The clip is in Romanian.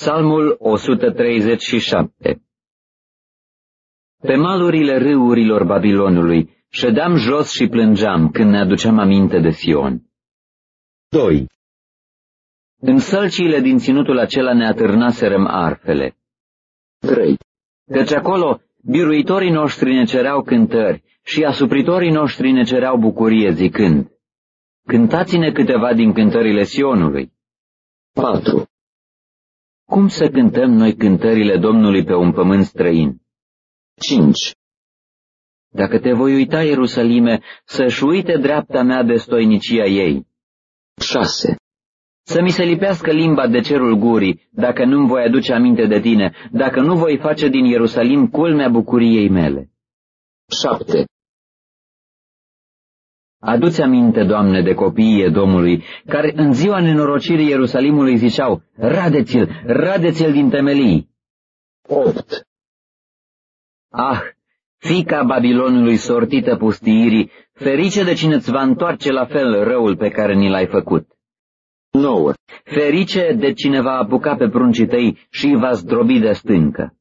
Psalmul 137. Pe malurile râurilor Babilonului ședeam jos și plângeam când ne aduceam aminte de Sion. 2. În sălciile din ținutul acela ne atârnaserăm arfele. 3. Căci acolo biruitorii noștri ne cereau cântări și asupritorii noștri ne cereau bucurie zicând: Cântați-ne câteva din cântările Sionului. 4. Cum să cântăm noi cântările Domnului pe un pământ străin? 5. Dacă te voi uita, Ierusalime, să-și uite dreapta mea de stoinicia ei. 6. Să mi se lipească limba de cerul gurii, dacă nu-mi voi aduce aminte de tine, dacă nu voi face din Ierusalim culmea bucuriei mele. 7. Adu-ți aminte, Doamne, de copiii Edomului, care în ziua nenorocirii Ierusalimului ziceau: Radeți-l, radeți-l din temelii. 8. Ah, fiica Babilonului sortită pustiirii, ferice de cine îți va întoarce la fel răul pe care ni l-ai făcut. 9. Ferice de cine va apuca pe pruncii tăi și îi va zdrobi de stâncă.